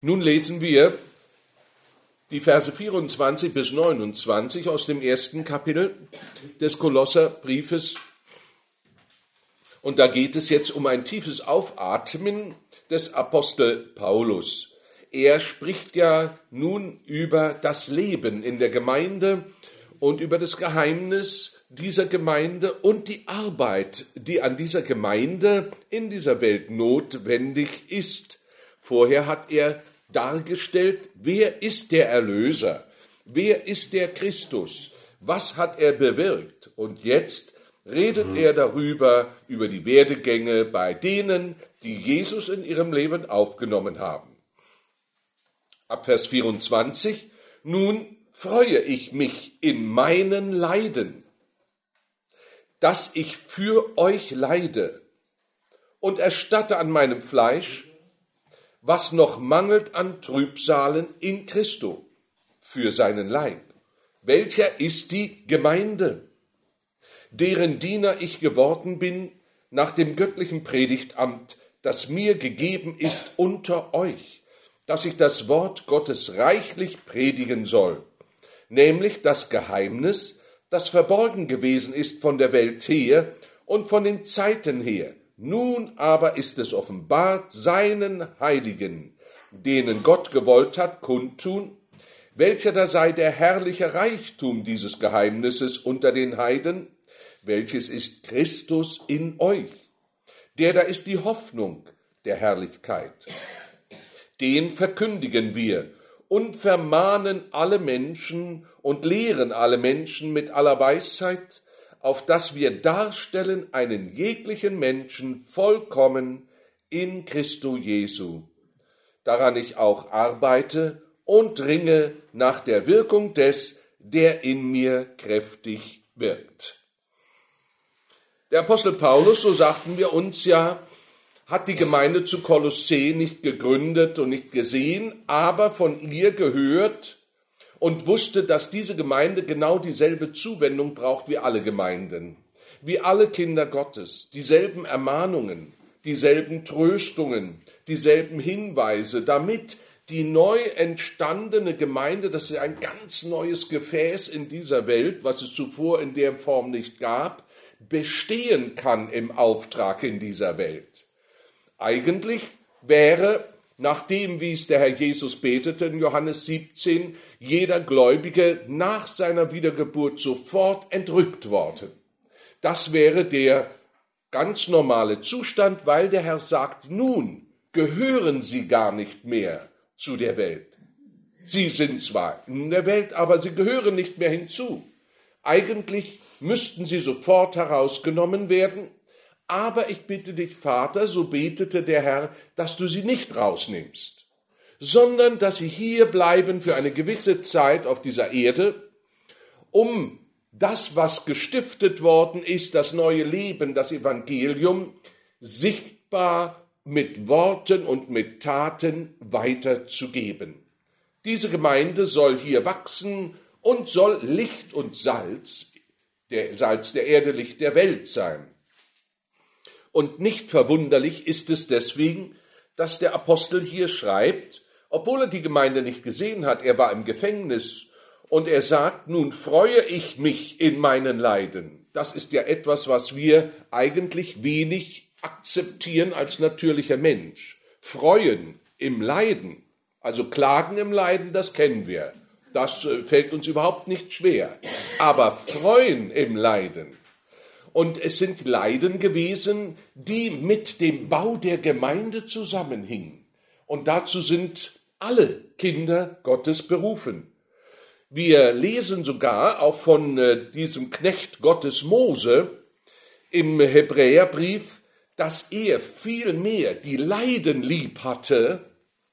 Nun lesen wir die Verse 24 bis 29 aus dem ersten Kapitel des Kolosserbriefes. Und da geht es jetzt um ein tiefes Aufatmen des Apostel Paulus. Er spricht ja nun über das Leben in der Gemeinde und über das Geheimnis dieser Gemeinde und die Arbeit, die an dieser Gemeinde in dieser Welt notwendig ist. Vorher hat er dargestellt, wer ist der Erlöser, wer ist der Christus, was hat er bewirkt. Und jetzt redet er darüber, über die Werdegänge bei denen, die Jesus in ihrem Leben aufgenommen haben. Ab Vers 24, nun freue ich mich in meinen Leiden, dass ich für euch leide und erstatte an meinem Fleisch, was noch mangelt an Trübsalen in Christo für seinen Leib. Welcher ist die Gemeinde, deren Diener ich geworden bin nach dem göttlichen Predigtamt, das mir gegeben ist unter euch, dass ich das Wort Gottes reichlich predigen soll, nämlich das Geheimnis, das verborgen gewesen ist von der Welt her und von den Zeiten her. Nun aber ist es offenbart seinen Heiligen, denen Gott gewollt hat, kundtun, welcher da sei der herrliche Reichtum dieses Geheimnisses unter den Heiden, welches ist Christus in euch. Der da ist die Hoffnung der Herrlichkeit. Den verkündigen wir und vermahnen alle Menschen und lehren alle Menschen mit aller Weisheit, auf dass wir darstellen einen jeglichen Menschen vollkommen in Christo Jesu, daran ich auch arbeite und ringe nach der Wirkung des, der in mir kräftig wirkt. Der Apostel Paulus, so sagten wir uns ja, hat die Gemeinde zu Kolossä nicht gegründet und nicht gesehen, aber von ihr gehört und wusste, dass diese Gemeinde genau dieselbe Zuwendung braucht wie alle Gemeinden, wie alle Kinder Gottes, dieselben Ermahnungen, dieselben Tröstungen, dieselben Hinweise, damit die neu entstandene Gemeinde, das ist ein ganz neues Gefäß in dieser Welt, was es zuvor in der Form nicht gab, bestehen kann im Auftrag in dieser Welt. Eigentlich wäre, nachdem, wie es der Herr Jesus betete in Johannes 17, jeder Gläubige nach seiner Wiedergeburt sofort entrückt worden. Das wäre der ganz normale Zustand, weil der Herr sagt, nun gehören sie gar nicht mehr zu der Welt. Sie sind zwar in der Welt, aber sie gehören nicht mehr hinzu. Eigentlich müssten sie sofort herausgenommen werden, aber ich bitte dich, Vater, so betete der Herr, dass du sie nicht rausnimmst, sondern dass sie hier bleiben für eine gewisse Zeit auf dieser Erde, um das, was gestiftet worden ist, das neue Leben, das Evangelium, sichtbar mit Worten und mit Taten weiterzugeben. Diese Gemeinde soll hier wachsen und soll Licht und Salz der Erde, Licht der Welt sein. Und nicht verwunderlich ist es deswegen, dass der Apostel hier schreibt, obwohl er die Gemeinde nicht gesehen hat, er war im Gefängnis und er sagt, nun freue ich mich in meinen Leiden. Das ist ja etwas, was wir eigentlich wenig akzeptieren als natürlicher Mensch. Freuen im Leiden, also klagen im Leiden, das kennen wir. Das fällt uns überhaupt nicht schwer. Aber freuen im Leiden. Und es sind Leiden gewesen, die mit dem Bau der Gemeinde zusammenhingen. Und dazu sind alle Kinder Gottes berufen. Wir lesen sogar auch von diesem Knecht Gottes Mose im Hebräerbrief, dass er viel mehr die Leiden lieb hatte,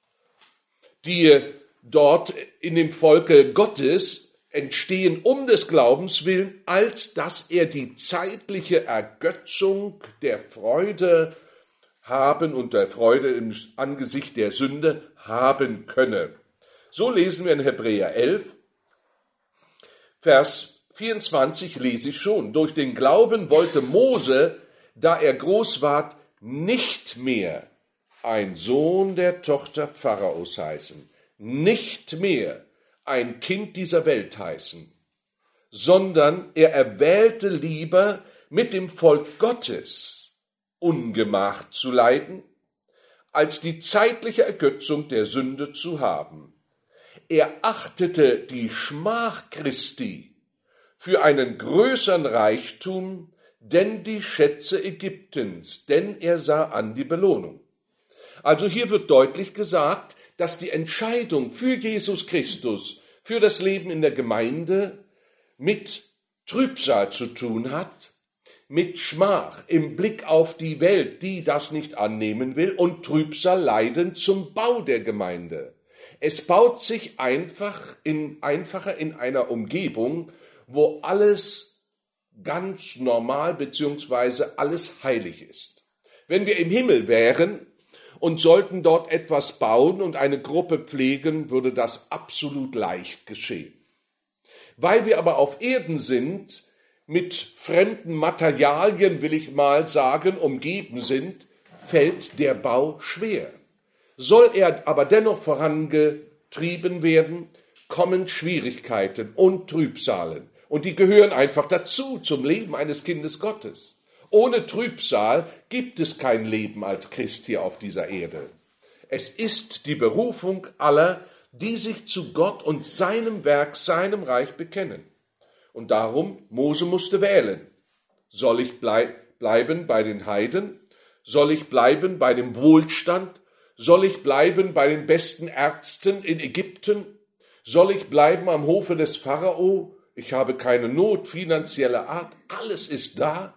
die dort in dem Volke Gottes entstehen um des Glaubens willen, als dass er die zeitliche Ergötzung der Freude haben und der Freude im Angesicht der Sünde haben könne. So lesen wir in Hebräer 11, Vers 24 lese ich schon. Durch den Glauben wollte Mose, da er groß ward, nicht mehr ein Sohn der Tochter Pharaos heißen, nicht mehr ein Kind dieser Welt heißen, sondern er erwählte lieber mit dem Volk Gottes Ungemach zu leiden, als die zeitliche Ergötzung der Sünde zu haben. Er achtete die Schmach Christi für einen größeren Reichtum, denn die Schätze Ägyptens, denn er sah an die Belohnung. Also hier wird deutlich gesagt, dass die Entscheidung für Jesus Christus, für das Leben in der Gemeinde mit Trübsal zu tun hat, mit Schmach im Blick auf die Welt, die das nicht annehmen will, und Trübsal leiden zum Bau der Gemeinde. Es baut sich einfacher in einer Umgebung, wo alles ganz normal bzw. alles heilig ist. Wenn wir im Himmel wären und sollten dort etwas bauen und eine Gruppe pflegen, würde das absolut leicht geschehen. Weil wir aber auf Erden sind, mit fremden Materialien, will ich mal sagen, umgeben sind, fällt der Bau schwer. Soll er aber dennoch vorangetrieben werden, kommen Schwierigkeiten und Trübsalen. Und die gehören einfach dazu, zum Leben eines Kindes Gottes. Ohne Trübsal gibt es kein Leben als Christ hier auf dieser Erde. Es ist die Berufung aller, die sich zu Gott und seinem Werk, seinem Reich bekennen. Und darum, Mose musste wählen. Soll ich bleiben bei den Heiden? Soll ich bleiben bei dem Wohlstand? Soll ich bleiben bei den besten Ärzten in Ägypten? Soll ich bleiben am Hofe des Pharao? Ich habe keine Not finanzieller Art, alles ist da.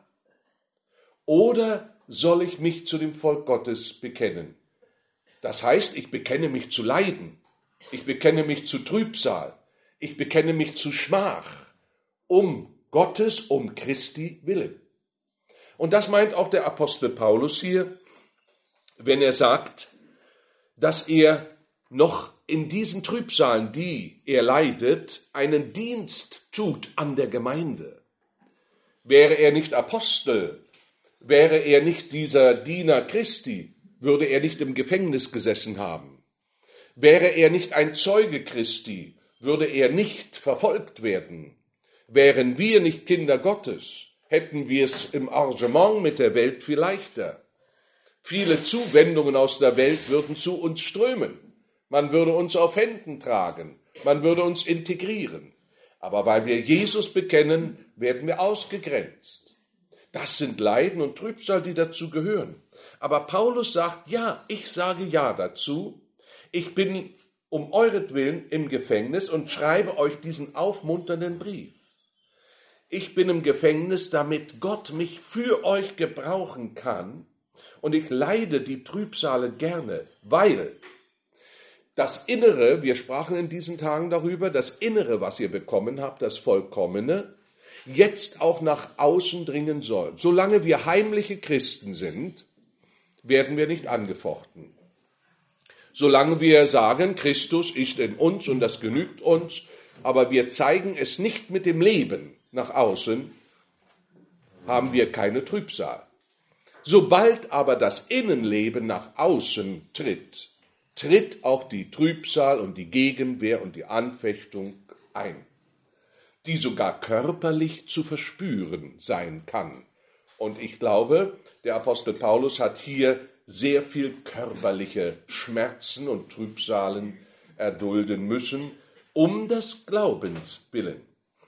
Oder soll ich mich zu dem Volk Gottes bekennen? Das heißt, ich bekenne mich zu Leiden, ich bekenne mich zu Trübsal, ich bekenne mich zu Schmach, um Gottes, um Christi willen. Und das meint auch der Apostel Paulus hier, wenn er sagt, dass er noch in diesen Trübsalen, die er leidet, einen Dienst tut an der Gemeinde. Wäre er nicht Apostel, wäre er nicht dieser Diener Christi, würde er nicht im Gefängnis gesessen haben. Wäre er nicht ein Zeuge Christi, würde er nicht verfolgt werden. Wären wir nicht Kinder Gottes, hätten wir es im Arrangement mit der Welt viel leichter. Viele Zuwendungen aus der Welt würden zu uns strömen. Man würde uns auf Händen tragen, man würde uns integrieren. Aber weil wir Jesus bekennen, werden wir ausgegrenzt. Das sind Leiden und Trübsal, die dazu gehören. Aber Paulus sagt, ja, ich sage ja dazu. Ich bin um euretwillen im Gefängnis und schreibe euch diesen aufmunternden Brief. Ich bin im Gefängnis, damit Gott mich für euch gebrauchen kann. Und ich leide die Trübsale gerne, weil das Innere, wir sprachen in diesen Tagen darüber, das Innere, was ihr bekommen habt, das Vollkommene, jetzt auch nach außen dringen soll. Solange wir heimliche Christen sind, werden wir nicht angefochten. Solange wir sagen, Christus ist in uns und das genügt uns, aber wir zeigen es nicht mit dem Leben nach außen, haben wir keine Trübsal. Sobald aber das Innenleben nach außen tritt, tritt auch die Trübsal und die Gegenwehr und die Anfechtung ein, die sogar körperlich zu verspüren sein kann. Und ich glaube, der Apostel Paulus hat hier sehr viel körperliche Schmerzen und Trübsalen erdulden müssen, um des Glaubens willen.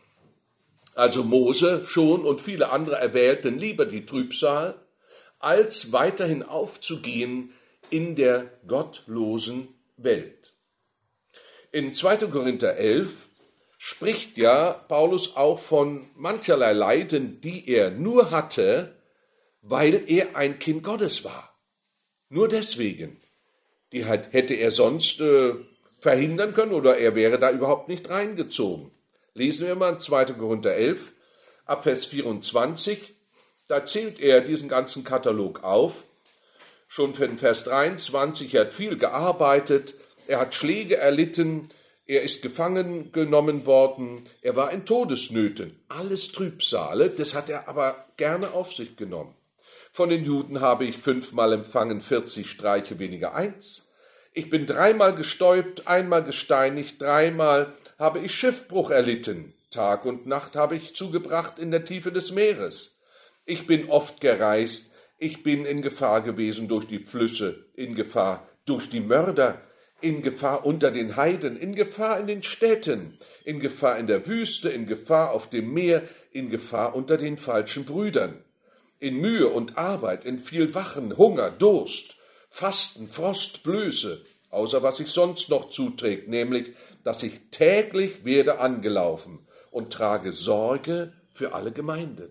Also Mose schon und viele andere erwählten lieber die Trübsal, als weiterhin aufzugehen in der gottlosen Welt. In 2. Korinther 11 spricht ja Paulus auch von mancherlei Leiden, die er nur hatte, weil er ein Kind Gottes war. Nur deswegen. Die hätte er sonst verhindern können oder er wäre da überhaupt nicht reingezogen. Lesen wir mal in 2. Korinther 11, ab Vers 24. Da zählt er diesen ganzen Katalog auf. Schon für den Vers 23, er hat viel gearbeitet, er hat Schläge erlitten, er ist gefangen genommen worden, er war in Todesnöten. Alles Trübsale, das hat er aber gerne auf sich genommen. Von den Juden habe ich 5-mal empfangen, 40 Streiche weniger 1. Ich bin 3-mal gestäupt, 1-mal gesteinigt, 3-mal habe ich Schiffbruch erlitten. Tag und Nacht habe ich zugebracht in der Tiefe des Meeres. Ich bin oft gereist, ich bin in Gefahr gewesen durch die Flüsse, in Gefahr durch die Mörder, in Gefahr unter den Heiden, in Gefahr in den Städten, in Gefahr in der Wüste, in Gefahr auf dem Meer, in Gefahr unter den falschen Brüdern, in Mühe und Arbeit, in viel Wachen, Hunger, Durst, Fasten, Frost, Blöße, außer was sich sonst noch zuträgt, nämlich, dass ich täglich werde angelaufen und trage Sorge für alle Gemeinden.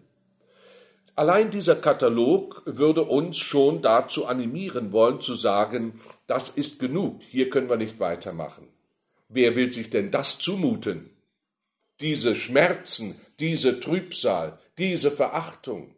Allein dieser Katalog würde uns schon dazu animieren wollen, zu sagen, das ist genug, hier können wir nicht weitermachen. Wer will sich denn das zumuten? Diese Schmerzen, diese Trübsal, diese Verachtung.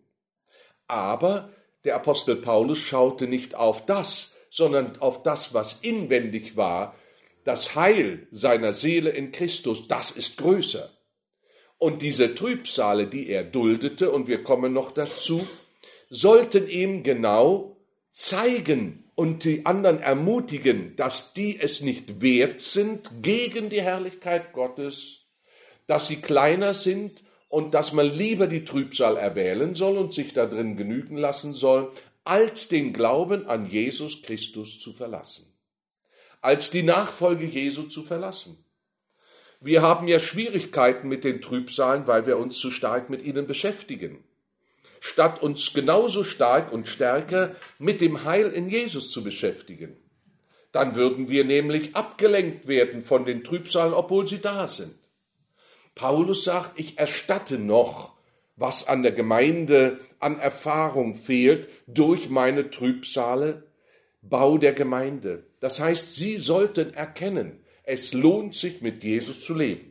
Aber der Apostel Paulus schaute nicht auf das, sondern auf das, was inwendig war, das Heil seiner Seele in Christus, das ist größer. Und diese Trübsale, die er duldete, und wir kommen noch dazu, sollten ihm genau zeigen und die anderen ermutigen, dass die es nicht wert sind gegen die Herrlichkeit Gottes, dass sie kleiner sind und dass man lieber die Trübsal erwählen soll und sich darin genügen lassen soll, als den Glauben an Jesus Christus zu verlassen, als die Nachfolge Jesu zu verlassen. Wir haben ja Schwierigkeiten mit den Trübsalen, weil wir uns zu stark mit ihnen beschäftigen, statt uns genauso stark und stärker mit dem Heil in Jesus zu beschäftigen. Dann würden wir nämlich abgelenkt werden von den Trübsalen, obwohl sie da sind. Paulus sagt, ich erstatte noch, was an der Gemeinde an Erfahrung fehlt, durch meine Trübsale, Bau der Gemeinde. Das heißt, sie sollten erkennen, es lohnt sich, mit Jesus zu leben.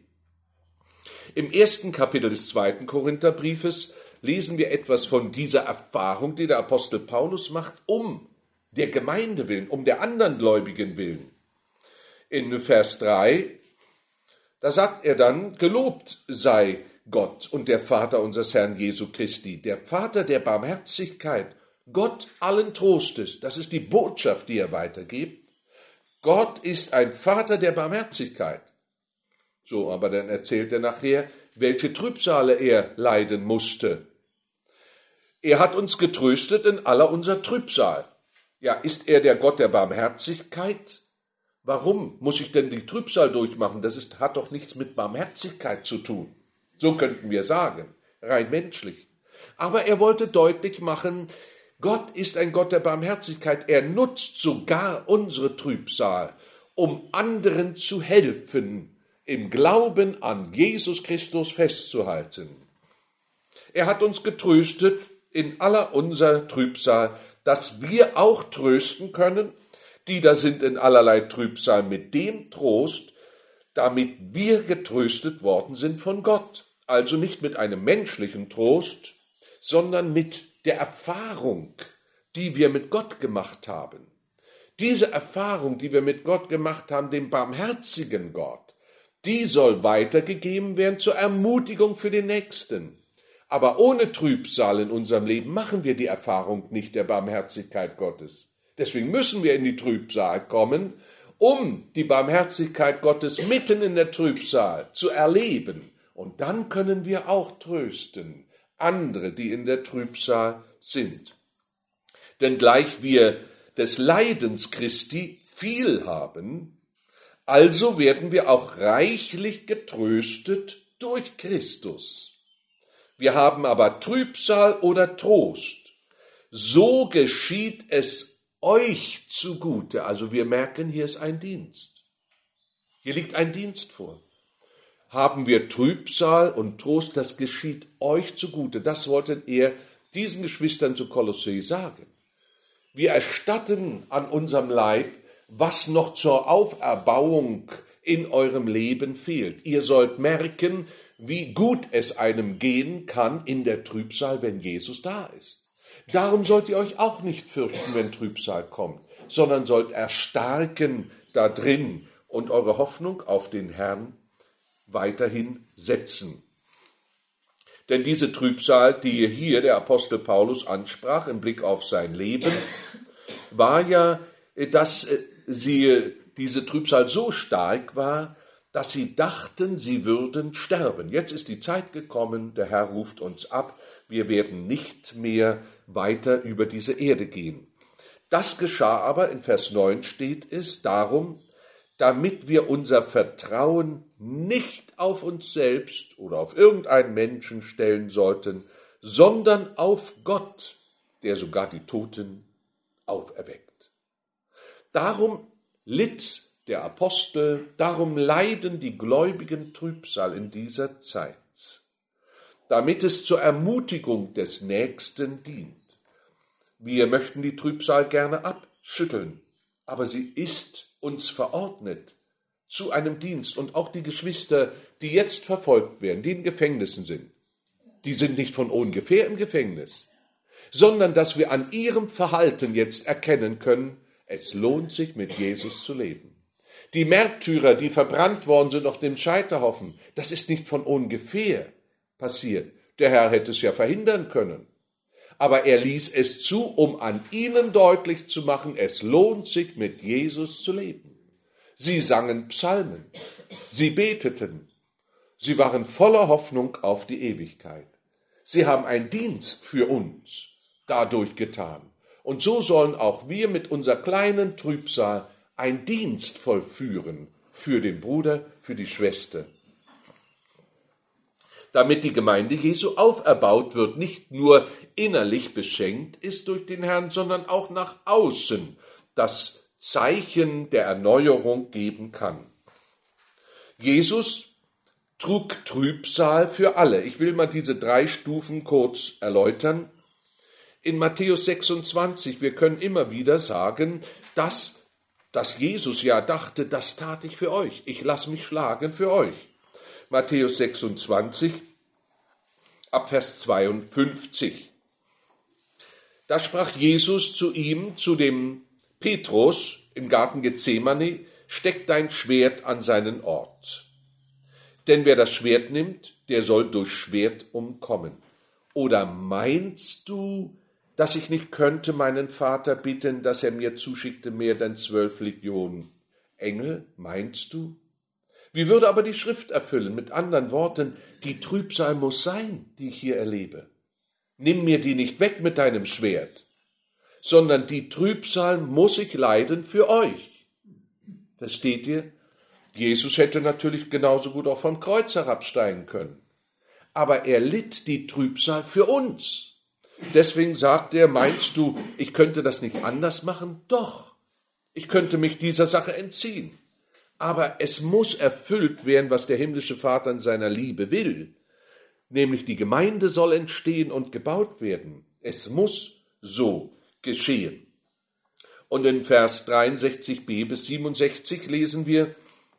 Im 1. Kapitel des 2. Korintherbriefes lesen wir etwas von dieser Erfahrung, die der Apostel Paulus macht, um der Gemeinde willen, um der anderen Gläubigen willen. In Vers 3, da sagt er dann, gelobt sei Gott und der Vater unseres Herrn Jesu Christi, der Vater der Barmherzigkeit, Gott allen Trostes. Das ist die Botschaft, die er weitergibt. Gott ist ein Vater der Barmherzigkeit. So, aber dann erzählt er nachher, welche Trübsale er leiden musste. Er hat uns getröstet in aller unserer Trübsal. Ja, ist er der Gott der Barmherzigkeit? Warum muss ich denn die Trübsal durchmachen? Das hat doch nichts mit Barmherzigkeit zu tun. So könnten wir sagen, rein menschlich. Aber er wollte deutlich machen, Gott ist ein Gott der Barmherzigkeit. Er nutzt sogar unsere Trübsal, um anderen zu helfen, im Glauben an Jesus Christus festzuhalten. Er hat uns getröstet in aller unserer Trübsal, dass wir auch trösten können, die da sind in allerlei Trübsal mit dem Trost, damit wir getröstet worden sind von Gott. Also nicht mit einem menschlichen Trost, sondern mit der Erfahrung, die wir mit Gott gemacht haben. Diese Erfahrung, die wir mit Gott gemacht haben, dem barmherzigen Gott, die soll weitergegeben werden zur Ermutigung für den Nächsten. Aber ohne Trübsal in unserem Leben machen wir die Erfahrung nicht der Barmherzigkeit Gottes. Deswegen müssen wir in die Trübsal kommen, um die Barmherzigkeit Gottes mitten in der Trübsal zu erleben. Und dann können wir auch trösten, andere, die in der Trübsal sind. Denn gleich wir des Leidens Christi viel haben, also werden wir auch reichlich getröstet durch Christus. Wir haben aber Trübsal oder Trost. So geschieht es euch zugute. Also wir merken, hier ist ein Dienst. Hier liegt ein Dienst vor. Haben wir Trübsal und Trost, das geschieht euch zugute. Das wollte er diesen Geschwistern zu Kolossee sagen. Wir erstatten an unserem Leib, was noch zur Auferbauung in eurem Leben fehlt. Ihr sollt merken, wie gut es einem gehen kann in der Trübsal, wenn Jesus da ist. Darum sollt ihr euch auch nicht fürchten, wenn Trübsal kommt, sondern sollt erstarken da drin und eure Hoffnung auf den Herrn weiterhin setzen. Denn diese Trübsal, die hier der Apostel Paulus ansprach im Blick auf sein Leben, war ja, dass diese Trübsal so stark war, dass sie dachten, sie würden sterben. Jetzt ist die Zeit gekommen, der Herr ruft uns ab, wir werden nicht mehr weiter über diese Erde gehen. Das geschah aber, in Vers 9 steht es, darum, damit wir unser Vertrauen nicht auf uns selbst oder auf irgendeinen Menschen stellen sollten, sondern auf Gott, der sogar die Toten auferweckt. Darum litt der Apostel, darum leiden die Gläubigen Trübsal in dieser Zeit, damit es zur Ermutigung des Nächsten dient. Wir möchten die Trübsal gerne abschütteln, aber sie ist uns verordnet zu einem Dienst. Und auch die Geschwister, die jetzt verfolgt werden, die in Gefängnissen sind, die sind nicht von ungefähr im Gefängnis, sondern dass wir an ihrem Verhalten jetzt erkennen können, es lohnt sich, mit Jesus zu leben. Die Märtyrer, die verbrannt worden sind auf dem Scheiterhaufen, das ist nicht von ungefähr passiert. Der Herr hätte es ja verhindern können. Aber er ließ es zu, um an ihnen deutlich zu machen, es lohnt sich, mit Jesus zu leben. Sie sangen Psalmen, sie beteten, sie waren voller Hoffnung auf die Ewigkeit. Sie haben einen Dienst für uns dadurch getan. Und so sollen auch wir mit unserer kleinen Trübsal einen Dienst vollführen für den Bruder, für die Schwester. Damit die Gemeinde Jesu auferbaut wird, nicht nur innerlich beschenkt ist durch den Herrn, sondern auch nach außen das Zeichen der Erneuerung geben kann. Jesus trug Trübsal für alle. Ich will mal diese 3 Stufen kurz erläutern. In Matthäus 26, wir können immer wieder sagen, dass Jesus ja dachte, das tat ich für euch. Ich lasse mich schlagen für euch. Matthäus 26, ab Vers 52. Da sprach Jesus zu ihm, zu dem Petrus im Garten Gethsemane, steck dein Schwert an seinen Ort. Denn wer das Schwert nimmt, der soll durch Schwert umkommen. Oder meinst du, dass ich nicht könnte meinen Vater bitten, dass er mir zuschickte mehr denn 12 Legionen Engel? Meinst du? Wie würde aber die Schrift erfüllen? Mit anderen Worten, die Trübsal muss sein, die ich hier erlebe. Nimm mir die nicht weg mit deinem Schwert, sondern die Trübsal muss ich leiden für euch. Versteht ihr? Jesus hätte natürlich genauso gut auch vom Kreuz herabsteigen können. Aber er litt die Trübsal für uns. Deswegen sagt er, meinst du, ich könnte das nicht anders machen? Doch, ich könnte mich dieser Sache entziehen. Aber es muss erfüllt werden, was der himmlische Vater in seiner Liebe will. Nämlich die Gemeinde soll entstehen und gebaut werden. Es muss so geschehen. Und in Vers 63b bis 67 lesen wir,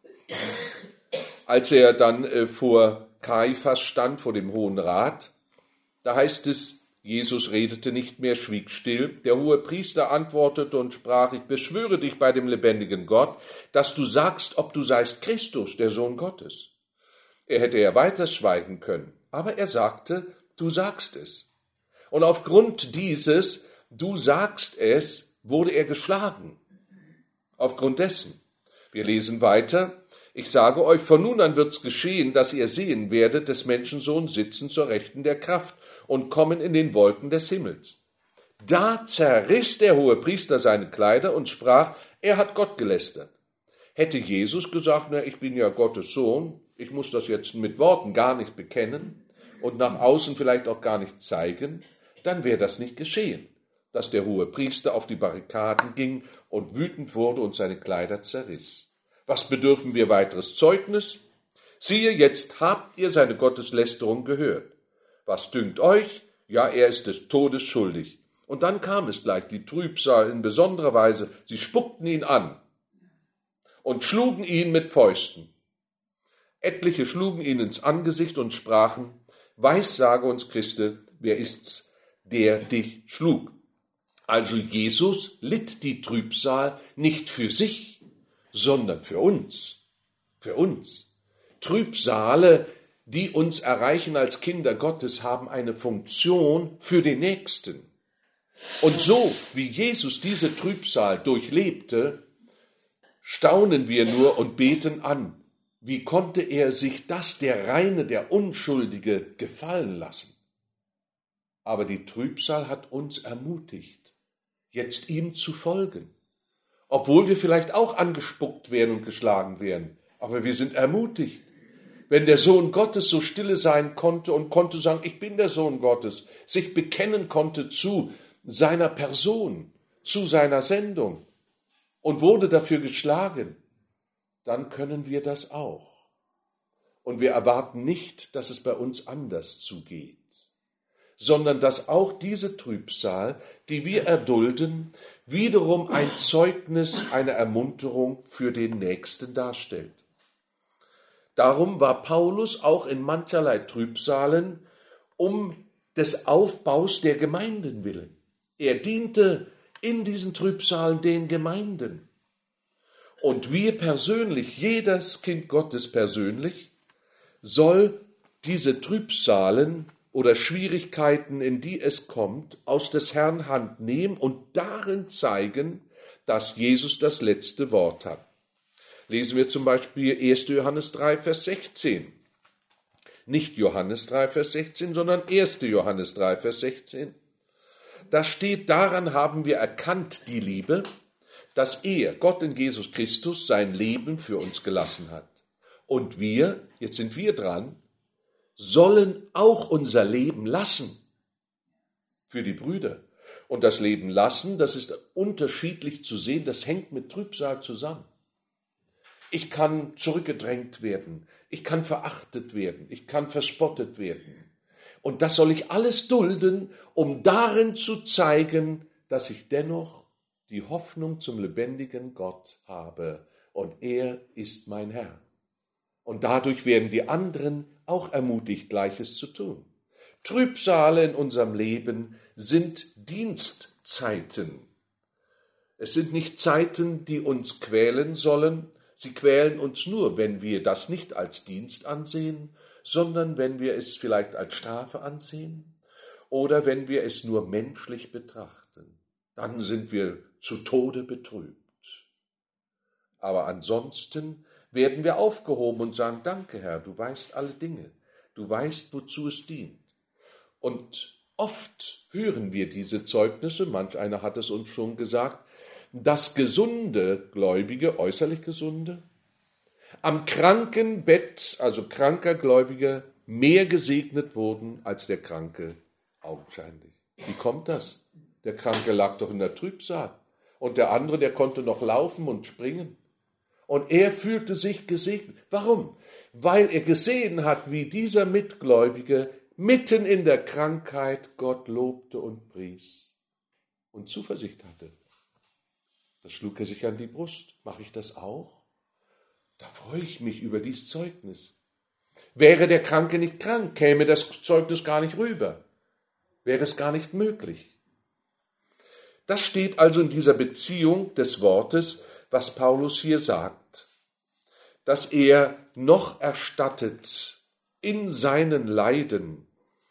als er dann vor Kaiphas stand, vor dem Hohen Rat, da heißt es, Jesus redete nicht mehr, schwieg still. Der Hohepriester antwortete und sprach, ich beschwöre dich bei dem lebendigen Gott, dass du sagst, ob du seist Christus, der Sohn Gottes. Er hätte ja weiter schweigen können, aber er sagte, du sagst es. Und aufgrund dieses, du sagst es, wurde er geschlagen. Aufgrund dessen. Wir lesen weiter. Ich sage euch, von nun an wird's geschehen, dass ihr sehen werdet, des Menschensohn sitzen zur Rechten der Kraft und kommen in den Wolken des Himmels. Da zerriss der Hohepriester seine Kleider und sprach, er hat Gott gelästert. Hätte Jesus gesagt, na, ich bin ja Gottes Sohn, ich muss das jetzt mit Worten gar nicht bekennen und nach außen vielleicht auch gar nicht zeigen, dann wäre das nicht geschehen, dass der Hohepriester auf die Barrikaden ging und wütend wurde und seine Kleider zerriss. Was bedürfen wir weiteres Zeugnis? Siehe, jetzt habt ihr seine Gotteslästerung gehört. Was dünkt euch? Ja, er ist des Todes schuldig. Und dann kam es gleich, die Trübsal in besonderer Weise. Sie spuckten ihn an und schlugen ihn mit Fäusten. Etliche schlugen ihn ins Angesicht und sprachen, Weissage uns, Christe, wer ist's, der dich schlug? Also Jesus litt die Trübsal nicht für sich, sondern für uns. Für uns. Trübsale die uns erreichen als Kinder Gottes, haben eine Funktion für den Nächsten. Und so wie Jesus diese Trübsal durchlebte, staunen wir nur und beten an. Wie konnte er sich das, der Reine, der Unschuldige, gefallen lassen? Aber die Trübsal hat uns ermutigt, jetzt ihm zu folgen. Obwohl wir vielleicht auch angespuckt werden und geschlagen werden. Aber wir sind ermutigt. Wenn der Sohn Gottes so stille sein konnte und konnte sagen, ich bin der Sohn Gottes, sich bekennen konnte zu seiner Person, zu seiner Sendung und wurde dafür geschlagen, dann können wir das auch. Und wir erwarten nicht, dass es bei uns anders zugeht, sondern dass auch diese Trübsal, die wir erdulden, wiederum ein Zeugnis, eine Ermunterung für den Nächsten darstellt. Darum war Paulus auch in mancherlei Trübsalen um des Aufbaus der Gemeinden willen. Er diente in diesen Trübsalen den Gemeinden. Und wir persönlich, jedes Kind Gottes persönlich, soll diese Trübsalen oder Schwierigkeiten, in die es kommt, aus des Herrn Hand nehmen und darin zeigen, dass Jesus das letzte Wort hat. Lesen wir zum Beispiel 1. Johannes 3, Vers 16. Nicht Johannes 3, Vers 16, sondern 1. Johannes 3, Vers 16. Da steht, daran haben wir erkannt die Liebe, dass er, Gott in Jesus Christus, sein Leben für uns gelassen hat. Und wir, jetzt sind wir dran, sollen auch unser Leben lassen für die Brüder. Und das Leben lassen, das ist unterschiedlich zu sehen, das hängt mit Trübsal zusammen. Ich kann zurückgedrängt werden, ich kann verachtet werden, ich kann verspottet werden. Und das soll ich alles dulden, um darin zu zeigen, dass ich dennoch die Hoffnung zum lebendigen Gott habe und er ist mein Herr. Und dadurch werden die anderen auch ermutigt, Gleiches zu tun. Trübsale in unserem Leben sind Dienstzeiten. Es sind nicht Zeiten, die uns quälen sollen. Sie quälen uns nur, wenn wir das nicht als Dienst ansehen, sondern wenn wir es vielleicht als Strafe ansehen oder wenn wir es nur menschlich betrachten. Dann sind wir zu Tode betrübt. Aber ansonsten werden wir aufgehoben und sagen, danke Herr, du weißt alle Dinge, du weißt, wozu es dient. Und oft hören wir diese Zeugnisse, manch einer hat es uns schon gesagt, dass gesunde Gläubige, äußerlich gesunde, am Krankenbett, also kranker Gläubiger, mehr gesegnet wurden als der Kranke augenscheinlich. Wie kommt das? Der Kranke lag doch in der Trübsal und der andere, der konnte noch laufen und springen. Und er fühlte sich gesegnet. Warum? Weil er gesehen hat, wie dieser Mitgläubige mitten in der Krankheit Gott lobte und pries und Zuversicht hatte. Da schlug er sich an die Brust. Mache ich das auch? Da freue ich mich über dieses Zeugnis. Wäre der Kranke nicht krank, käme das Zeugnis gar nicht rüber. Wäre es gar nicht möglich. Das steht also in dieser Beziehung des Wortes, was Paulus hier sagt, dass er noch erstattet in seinen Leiden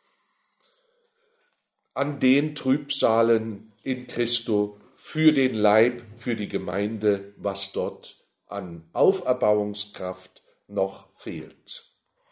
an den Trübsalen in Christo für den Leib, für die Gemeinde, was dort an Auferbauungskraft noch fehlt.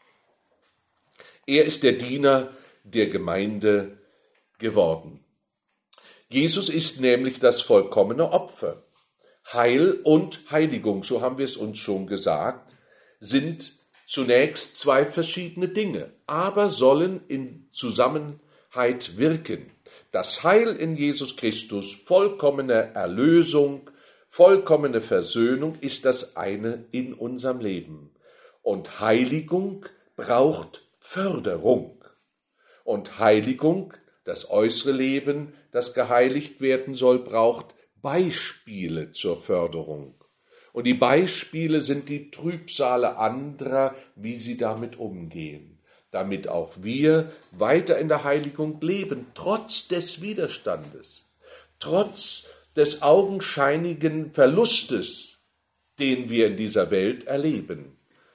Er ist der Diener der Gemeinde geworden. Jesus ist nämlich das vollkommene Opfer. Heil und Heiligung, so haben wir es uns schon gesagt, sind zunächst zwei verschiedene Dinge, aber sollen in Zusammenhalt wirken. Das Heil in Jesus Christus, vollkommene Erlösung, vollkommene Versöhnung ist das eine in unserem Leben. Und Heiligung braucht Förderung. Und Heiligung, das äußere Leben, das geheiligt werden soll, braucht Beispiele zur Förderung. Und die Beispiele sind die Trübsale anderer, wie sie damit umgehen, damit auch wir weiter in der Heiligung leben, trotz des Widerstandes, trotz des augenscheinigen Verlustes, den wir in dieser Welt erleben.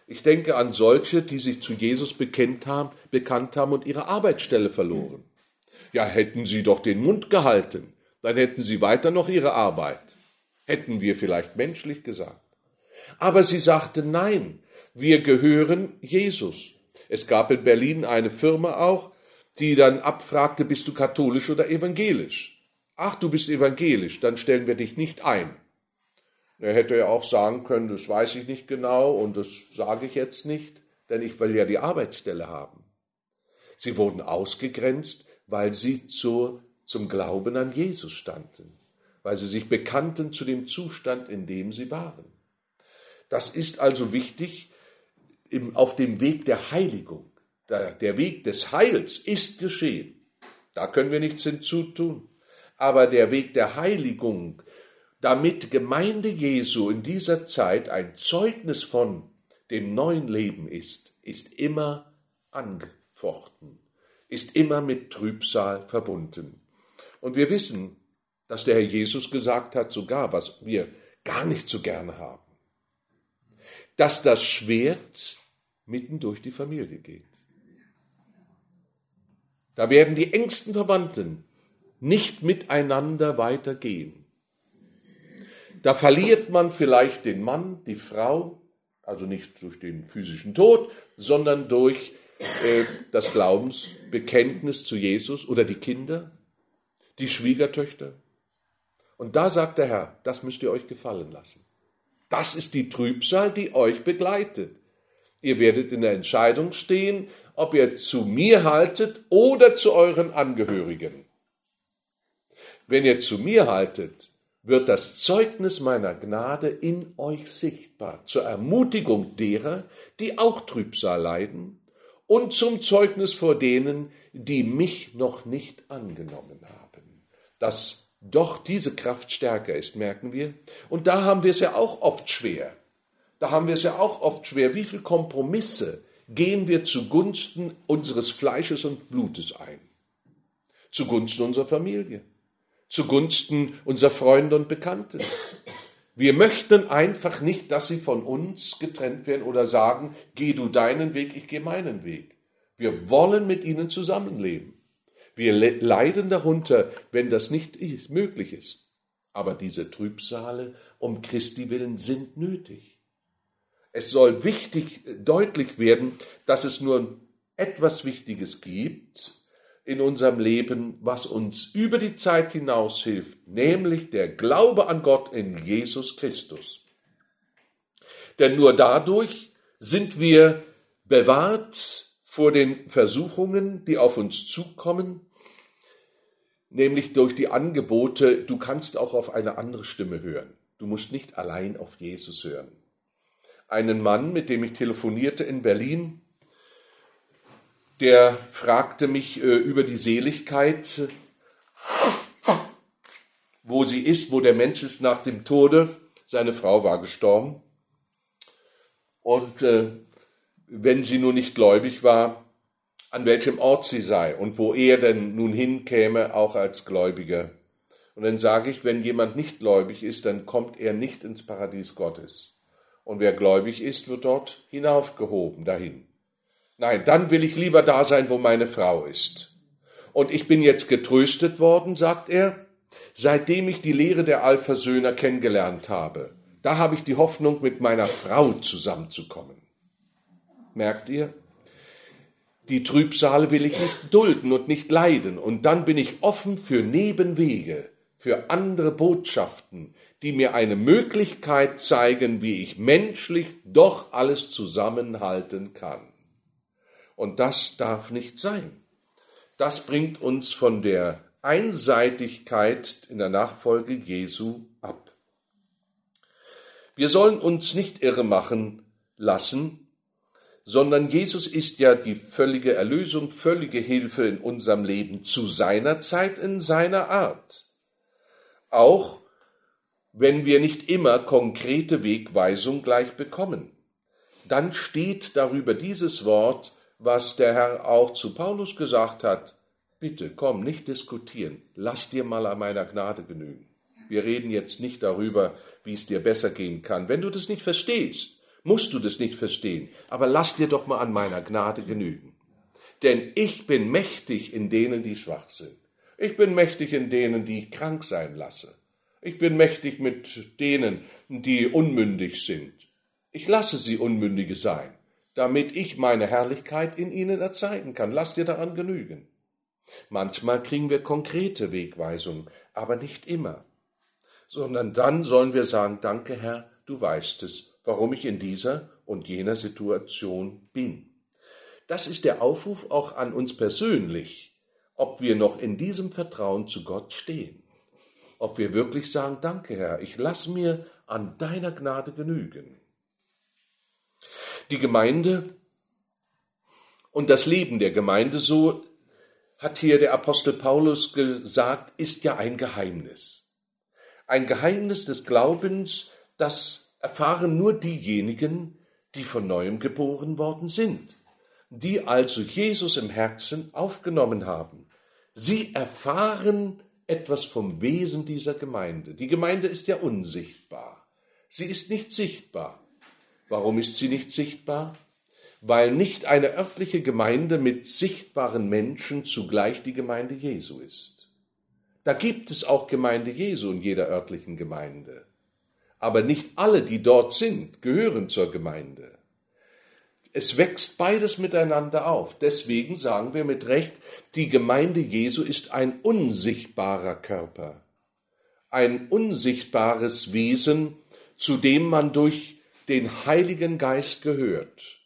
Ich denke an solche, die sich zu Jesus bekannt haben und ihre Arbeitsstelle verloren. Ja, hätten sie doch den Mund gehalten, dann hätten sie weiter noch ihre Arbeit. Hätten wir vielleicht menschlich gesagt. Aber sie sagte, nein, wir gehören Jesus. Es gab in Berlin eine Firma auch, die dann abfragte, bist du katholisch oder evangelisch? Ach, du bist evangelisch, dann stellen wir dich nicht ein. Er hätte ja auch sagen können, das weiß ich nicht genau und das sage ich jetzt nicht, denn ich will ja die Arbeitsstelle haben. Sie wurden ausgegrenzt, weil sie zum Glauben an Jesus standen, weil sie sich bekannten zu dem Zustand, in dem sie waren. Das ist also wichtig auf dem Weg der Heiligung. Der Weg des Heils ist geschehen. Da können wir nichts hinzutun. Aber der Weg der Heiligung, damit Gemeinde Jesu in dieser Zeit ein Zeugnis von dem neuen Leben ist immer angefochten, ist immer mit Trübsal verbunden. Und wir wissen, dass der Herr Jesus gesagt hat, sogar was wir gar nicht so gerne haben, dass das Schwert mitten durch die Familie geht. Da werden die engsten Verwandten nicht miteinander weitergehen. Da verliert man vielleicht den Mann, die Frau, also nicht durch den physischen Tod, sondern durch das Glaubensbekenntnis zu Jesus oder die Kinder, die Schwiegertöchter. Und da sagt der Herr, das müsst ihr euch gefallen lassen. Das ist die Trübsal, die euch begleitet. Ihr werdet in der Entscheidung stehen, ob ihr zu mir haltet oder zu euren Angehörigen. Wenn ihr zu mir haltet, wird das Zeugnis meiner Gnade in euch sichtbar, zur Ermutigung derer, die auch Trübsal leiden, und zum Zeugnis vor denen, die mich noch nicht angenommen haben. Dass doch diese Kraft stärker ist, merken wir. Und da haben wir es ja auch oft schwer. Wie viele Kompromisse gehen wir zugunsten unseres Fleisches und Blutes ein? Zugunsten unserer Familie, zugunsten unserer Freunde und Bekannten. Wir möchten einfach nicht, dass sie von uns getrennt werden oder sagen, geh du deinen Weg, ich gehe meinen Weg. Wir wollen mit ihnen zusammenleben. Wir leiden darunter, wenn das nicht möglich ist. Aber diese Trübsale um Christi willen sind nötig. Es soll deutlich werden, dass es nur etwas Wichtiges gibt in unserem Leben, was uns über die Zeit hinaus hilft, nämlich der Glaube an Gott in Jesus Christus. Denn nur dadurch sind wir bewahrt vor den Versuchungen, die auf uns zukommen, nämlich durch die Angebote, du kannst auch auf eine andere Stimme hören. Du musst nicht allein auf Jesus hören. Einen Mann, mit dem ich telefonierte in Berlin, der fragte mich über die Seligkeit, wo sie ist, wo der Mensch ist nach dem Tode. Seine Frau war gestorben. Und wenn sie nur nicht gläubig war, an welchem Ort sie sei und wo er denn nun hinkäme, auch als Gläubiger. Und dann sage ich, wenn jemand nicht gläubig ist, dann kommt er nicht ins Paradies Gottes. Und wer gläubig ist, wird dort hinaufgehoben, dahin. Nein, dann will ich lieber da sein, wo meine Frau ist. Und ich bin jetzt getröstet worden, sagt er, seitdem ich die Lehre der Allversöhner kennengelernt habe. Da habe ich die Hoffnung, mit meiner Frau zusammenzukommen. Merkt ihr? Die Trübsale will ich nicht dulden und nicht leiden. Und dann bin ich offen für Nebenwege, für andere Botschaften, die mir eine Möglichkeit zeigen, wie ich menschlich doch alles zusammenhalten kann. Und das darf nicht sein. Das bringt uns von der Einseitigkeit in der Nachfolge Jesu ab. Wir sollen uns nicht irre machen lassen, sondern Jesus ist ja die völlige Erlösung, völlige Hilfe in unserem Leben zu seiner Zeit, in seiner Art. Auch wenn wir nicht immer konkrete Wegweisung gleich bekommen. Dann steht darüber dieses Wort, was der Herr auch zu Paulus gesagt hat, bitte komm, nicht diskutieren, lass dir mal an meiner Gnade genügen. Wir reden jetzt nicht darüber, wie es dir besser gehen kann. Wenn du das nicht verstehst, musst du das nicht verstehen, aber lass dir doch mal an meiner Gnade genügen. Denn ich bin mächtig in denen, die schwach sind. Ich bin mächtig in denen, die ich krank sein lasse. Ich bin mächtig mit denen, die unmündig sind. Ich lasse sie Unmündige sein, damit ich meine Herrlichkeit in ihnen erzeigen kann. Lass dir daran genügen. Manchmal kriegen wir konkrete Wegweisungen, aber nicht immer. Sondern dann sollen wir sagen, danke Herr, du weißt es, warum ich in dieser und jener Situation bin. Das ist der Aufruf auch an uns persönlich, ob wir noch in diesem Vertrauen zu Gott stehen. Ob wir wirklich sagen, danke Herr, ich lass mir an deiner Gnade genügen. Die Gemeinde und das Leben der Gemeinde, so hat hier der Apostel Paulus gesagt, ist ja ein Geheimnis. Ein Geheimnis des Glaubens, das erfahren nur diejenigen, die von Neuem geboren worden sind, die also Jesus im Herzen aufgenommen haben. Sie erfahren etwas vom Wesen dieser Gemeinde. Die Gemeinde ist ja unsichtbar. Sie ist nicht sichtbar. Warum ist sie nicht sichtbar? Weil nicht eine örtliche Gemeinde mit sichtbaren Menschen zugleich die Gemeinde Jesu ist. Da gibt es auch Gemeinde Jesu in jeder örtlichen Gemeinde. Aber nicht alle, die dort sind, gehören zur Gemeinde. Es wächst beides miteinander auf. Deswegen sagen wir mit Recht, die Gemeinde Jesu ist ein unsichtbarer Körper, ein unsichtbares Wesen, zu dem man durch den Heiligen Geist gehört,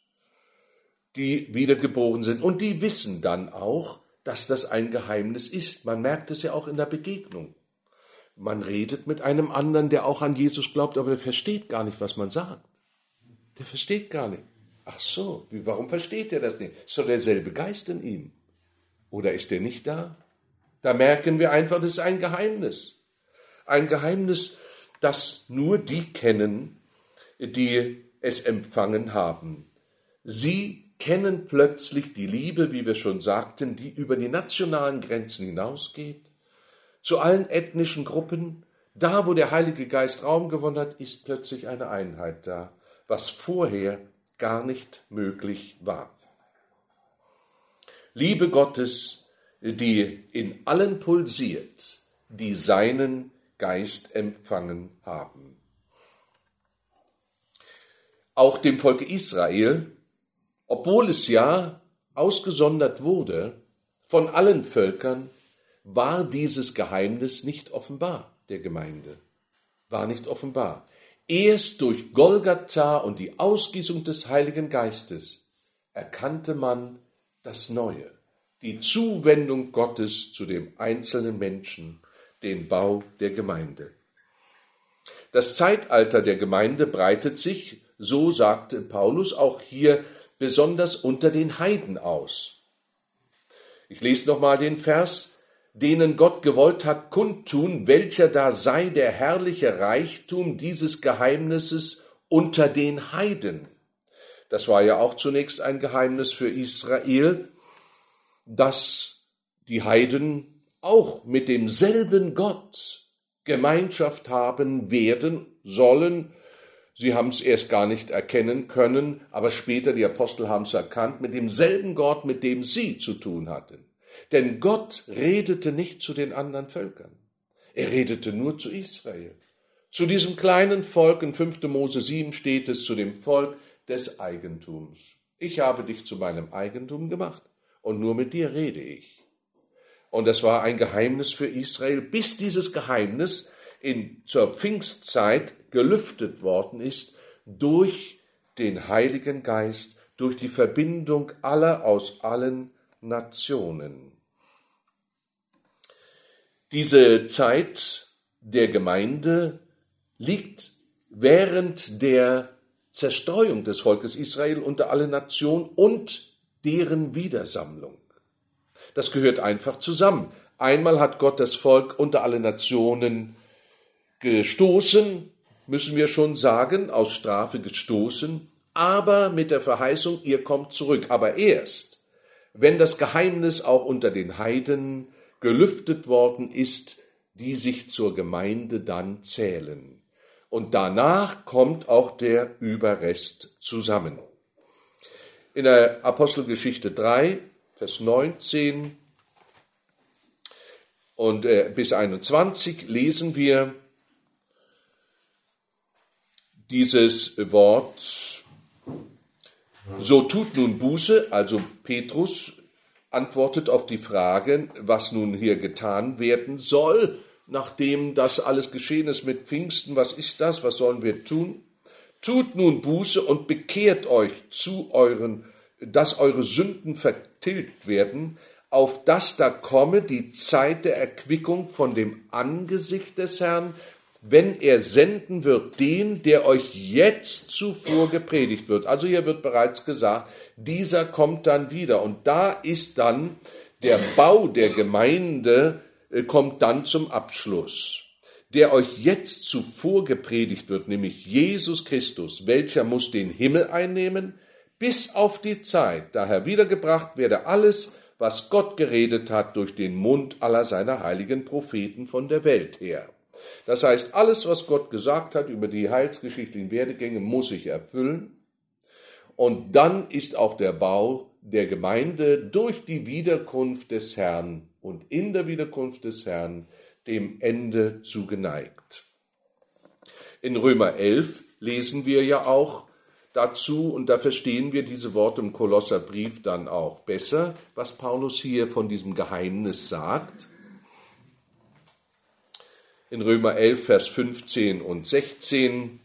die wiedergeboren sind. Und die wissen dann auch, dass das ein Geheimnis ist. Man merkt es ja auch in der Begegnung. Man redet mit einem anderen, der auch an Jesus glaubt, aber der versteht gar nicht, was man sagt. Der versteht gar nicht. Ach so, warum versteht er das nicht? Ist doch derselbe Geist in ihm. Oder ist er nicht da? Da merken wir einfach, das ist ein Geheimnis. Ein Geheimnis, das nur die kennen, die es empfangen haben. Sie kennen plötzlich die Liebe, wie wir schon sagten, die über die nationalen Grenzen hinausgeht, zu allen ethnischen Gruppen. Da, wo der Heilige Geist Raum gewonnen hat, ist plötzlich eine Einheit da, was vorher gar nicht möglich war. Liebe Gottes, die in allen pulsiert, die seinen Geist empfangen haben. Auch dem Volk Israel, obwohl es ja ausgesondert wurde von allen Völkern, war dieses Geheimnis nicht offenbar, der Gemeinde. War nicht offenbar. Erst durch Golgatha und die Ausgießung des Heiligen Geistes erkannte man das Neue, die Zuwendung Gottes zu dem einzelnen Menschen, den Bau der Gemeinde. Das Zeitalter der Gemeinde breitet sich, so sagte Paulus, auch hier besonders unter den Heiden aus. Ich lese nochmal den Vers, denen Gott gewollt hat, kundtun, welcher da sei der herrliche Reichtum dieses Geheimnisses unter den Heiden. Das war ja auch zunächst ein Geheimnis für Israel, dass die Heiden auch mit demselben Gott Gemeinschaft haben werden sollen. Sie haben es erst gar nicht erkennen können, aber später, die Apostel haben es erkannt, mit demselben Gott, mit dem sie zu tun hatten. Denn Gott redete nicht zu den anderen Völkern. Er redete nur zu Israel. Zu diesem kleinen Volk, in 5. Mose 7 steht es, zu dem Volk des Eigentums. Ich habe dich zu meinem Eigentum gemacht und nur mit dir rede ich. Und das war ein Geheimnis für Israel, bis dieses Geheimnis zur Pfingstzeit gelüftet worden ist durch den Heiligen Geist, durch die Verbindung aller aus allen Nationen. Diese Zeit der Gemeinde liegt während der Zerstreuung des Volkes Israel unter alle Nationen und deren Wiedersammlung. Das gehört einfach zusammen. Einmal hat Gott das Volk unter alle Nationen gestoßen, müssen wir schon sagen, aus Strafe gestoßen, aber mit der Verheißung, ihr kommt zurück. Aber erst, wenn das Geheimnis auch unter den Heiden gelüftet worden ist, die sich zur Gemeinde dann zählen. Und danach kommt auch der Überrest zusammen. In der Apostelgeschichte 3, Vers 19 und bis 21 lesen wir dieses Wort: So tut nun Buße, also Petrus antwortet auf die Frage, was nun hier getan werden soll, nachdem das alles geschehen ist mit Pfingsten. Was ist das? Was sollen wir tun? Tut nun Buße und bekehrt euch dass eure Sünden vertilgt werden, auf dass da komme die Zeit der Erquickung von dem Angesicht des Herrn, wenn er senden wird den, der euch jetzt zuvor gepredigt wird. Also hier wird bereits gesagt, dieser kommt dann wieder. Und da ist dann der Bau der Gemeinde, kommt dann zum Abschluss. Der euch jetzt zuvor gepredigt wird, nämlich Jesus Christus, welcher muss den Himmel einnehmen, bis auf die Zeit, daher wiedergebracht werde alles, was Gott geredet hat durch den Mund aller seiner heiligen Propheten von der Welt her. Das heißt, alles, was Gott gesagt hat über die heilsgeschichtlichen Werdegänge, muss sich erfüllen. Und dann ist auch der Bau der Gemeinde durch die Wiederkunft des Herrn und in der Wiederkunft des Herrn dem Ende zugeneigt. In Römer 11 lesen wir ja auch dazu, und da verstehen wir diese Worte im Kolosserbrief dann auch besser, was Paulus hier von diesem Geheimnis sagt. In Römer 11, Vers 15 und 16,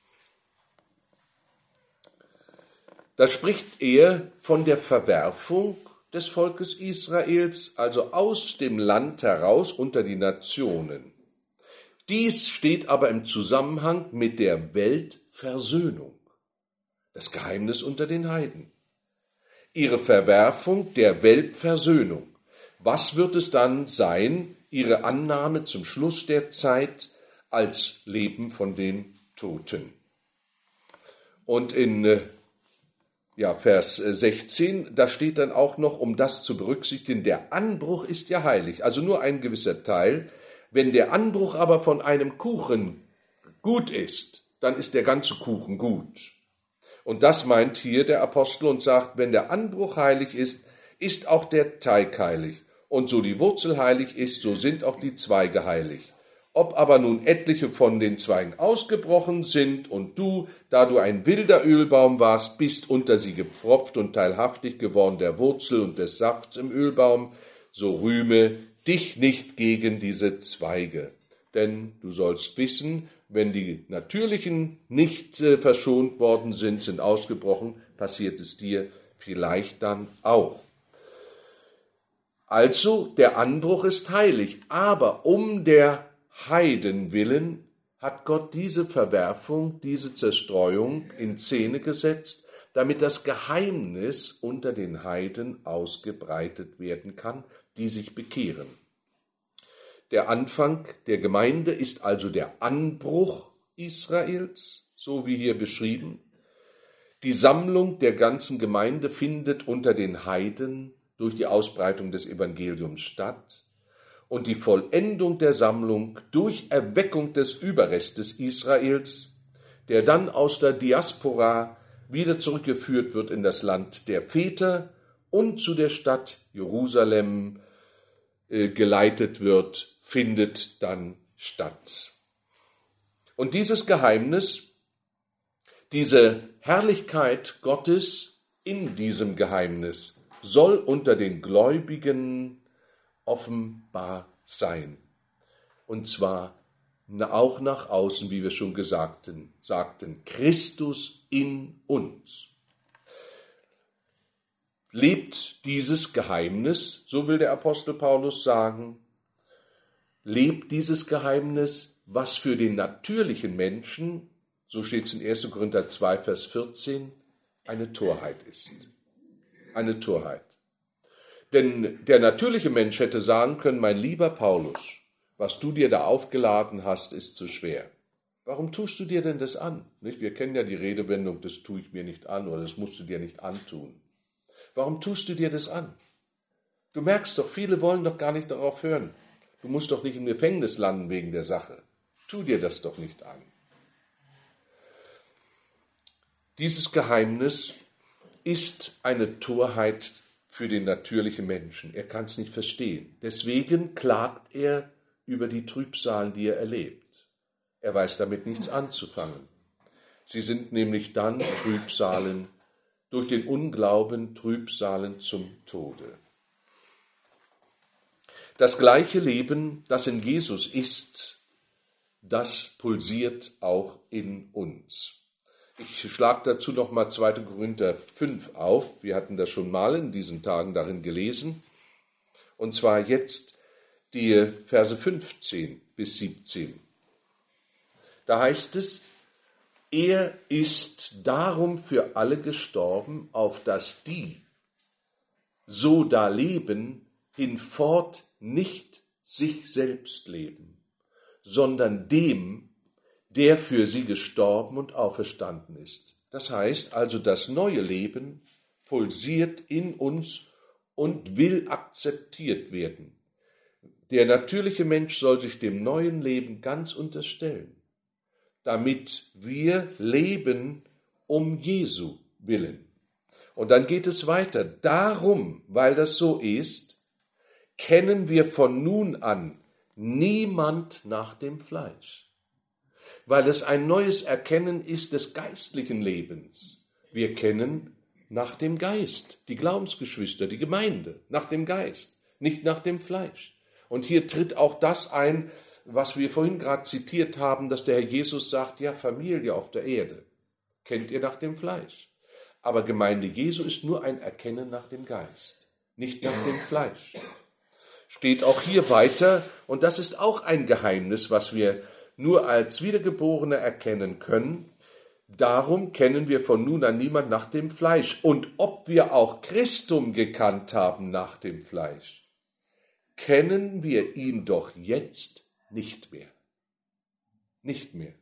da spricht er von der Verwerfung des Volkes Israels, also aus dem Land heraus unter die Nationen. Dies steht aber im Zusammenhang mit der Weltversöhnung, das Geheimnis unter den Heiden. Ihre Verwerfung der Weltversöhnung. Was wird es dann sein? Ihre Annahme zum Schluss der Zeit als Leben von den Toten. Und in Vers 16, da steht dann auch noch, um das zu berücksichtigen, der Anbruch ist ja heilig, also nur ein gewisser Teil. Wenn der Anbruch aber von einem Kuchen gut ist, dann ist der ganze Kuchen gut. Und das meint hier der Apostel und sagt, wenn der Anbruch heilig ist, ist auch der Teig heilig. Und so die Wurzel heilig ist, so sind auch die Zweige heilig. Ob aber nun etliche von den Zweigen ausgebrochen sind und du, da du ein wilder Ölbaum warst, bist unter sie gepfropft und teilhaftig geworden der Wurzel und des Safts im Ölbaum, so rühme dich nicht gegen diese Zweige. Denn du sollst wissen, wenn die Natürlichen nicht verschont worden sind ausgebrochen, passiert es dir vielleicht dann auch. Also, der Anbruch ist heilig, aber um der Heiden willen hat Gott diese Verwerfung, diese Zerstreuung in Szene gesetzt, damit das Geheimnis unter den Heiden ausgebreitet werden kann, die sich bekehren. Der Anfang der Gemeinde ist also der Anbruch Israels, so wie hier beschrieben. Die Sammlung der ganzen Gemeinde findet unter den Heiden durch die Ausbreitung des Evangeliums statt und die Vollendung der Sammlung durch Erweckung des Überrestes Israels, der dann aus der Diaspora wieder zurückgeführt wird in das Land der Väter und zu der Stadt Jerusalem geleitet wird, findet dann statt. Und dieses Geheimnis, diese Herrlichkeit Gottes in diesem Geheimnis soll unter den Gläubigen offenbar sein. Und zwar auch nach außen, wie wir schon sagten, Christus in uns. Lebt dieses Geheimnis, so will der Apostel Paulus sagen, lebt dieses Geheimnis, was für den natürlichen Menschen, so steht es in 1. Korinther 2, Vers 14, eine Torheit ist. Eine Torheit. Denn der natürliche Mensch hätte sagen können, mein lieber Paulus, was du dir da aufgeladen hast, ist zu schwer. Warum tust du dir denn das an? Nicht? Wir kennen ja die Redewendung, das tue ich mir nicht an oder das musst du dir nicht antun. Warum tust du dir das an? Du merkst doch, viele wollen doch gar nicht darauf hören. Du musst doch nicht im Gefängnis landen wegen der Sache. Tu dir das doch nicht an. Dieses Geheimnis ist eine Torheit für den natürlichen Menschen. Er kann es nicht verstehen. Deswegen klagt er über die Trübsalen, die er erlebt. Er weiß damit nichts anzufangen. Sie sind nämlich dann Trübsalen, durch den Unglauben Trübsalen zum Tode. Das gleiche Leben, das in Jesus ist, das pulsiert auch in uns. Ich schlage dazu nochmal 2. Korinther 5 auf. Wir hatten das schon mal in diesen Tagen darin gelesen. Und zwar jetzt die Verse 15 bis 17. Da heißt es, er ist darum für alle gestorben, auf dass die, so da leben, hinfort nicht sich selbst leben, sondern dem, der für sie gestorben und auferstanden ist. Das heißt also, das neue Leben pulsiert in uns und will akzeptiert werden. Der natürliche Mensch soll sich dem neuen Leben ganz unterstellen, damit wir leben um Jesu willen. Und dann geht es weiter. Darum, weil das so ist, kennen wir von nun an niemand nach dem Fleisch. Weil es ein neues Erkennen ist des geistlichen Lebens. Wir kennen nach dem Geist, die Glaubensgeschwister, die Gemeinde, nach dem Geist, nicht nach dem Fleisch. Und hier tritt auch das ein, was wir vorhin gerade zitiert haben, dass der Herr Jesus sagt, ja, Familie auf der Erde, kennt ihr nach dem Fleisch. Aber Gemeinde Jesu ist nur ein Erkennen nach dem Geist, nicht nach dem Fleisch. Steht auch hier weiter, und das ist auch ein Geheimnis, was wir nur als Wiedergeborene erkennen können. Darum kennen wir von nun an niemand nach dem Fleisch. Und ob wir auch Christum gekannt haben nach dem Fleisch, kennen wir ihn doch jetzt nicht mehr. Nicht mehr.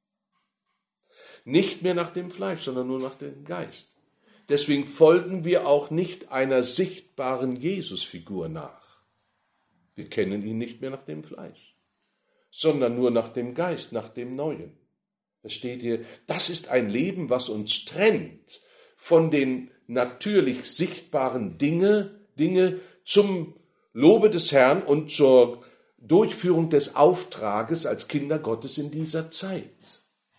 Nicht mehr nach dem Fleisch, sondern nur nach dem Geist. Deswegen folgen wir auch nicht einer sichtbaren Jesusfigur nach. Wir kennen ihn nicht mehr nach dem Fleisch, sondern nur nach dem Geist, nach dem Neuen. Da steht hier, das ist ein Leben, was uns trennt von den natürlich sichtbaren Dinge zum Lobe des Herrn und zur Durchführung des Auftrages als Kinder Gottes in dieser Zeit.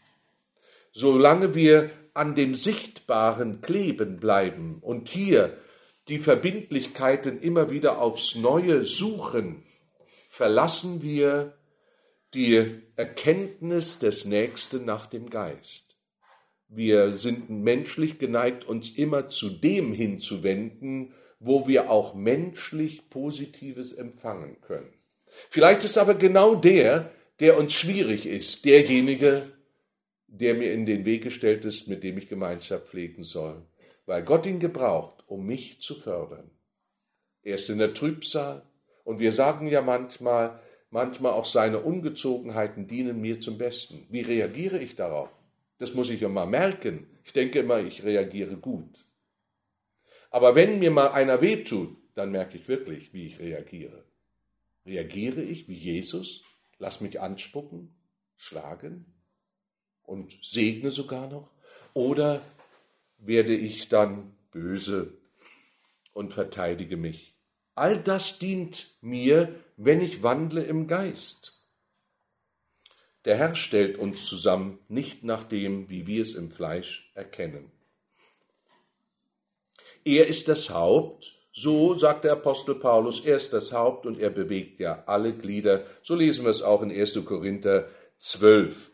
Solange wir an dem Sichtbaren kleben bleiben und hier die Verbindlichkeiten immer wieder aufs Neue suchen, verlassen wir die Erkenntnis des Nächsten nach dem Geist. Wir sind menschlich geneigt, uns immer zu dem hinzuwenden, wo wir auch menschlich Positives empfangen können. Vielleicht ist aber genau der uns schwierig ist, derjenige, der mir in den Weg gestellt ist, mit dem ich Gemeinschaft pflegen soll, weil Gott ihn gebraucht, um mich zu fördern. Er ist in der Trübsal und wir sagen ja manchmal auch seine Ungezogenheiten dienen mir zum Besten. Wie reagiere ich darauf? Das muss ich ja mal merken. Ich denke immer, ich reagiere gut. Aber wenn mir mal einer wehtut, dann merke ich wirklich, wie ich reagiere. Reagiere ich wie Jesus? Lass mich anspucken, schlagen und segne sogar noch? Oder werde ich dann böse und verteidige mich? All das dient mir, wenn ich wandle im Geist. Der Herr stellt uns zusammen, nicht nach dem, wie wir es im Fleisch erkennen. Er ist das Haupt, so sagt der Apostel Paulus, er ist das Haupt und er bewegt ja alle Glieder. So lesen wir es auch in 1. Korinther 12.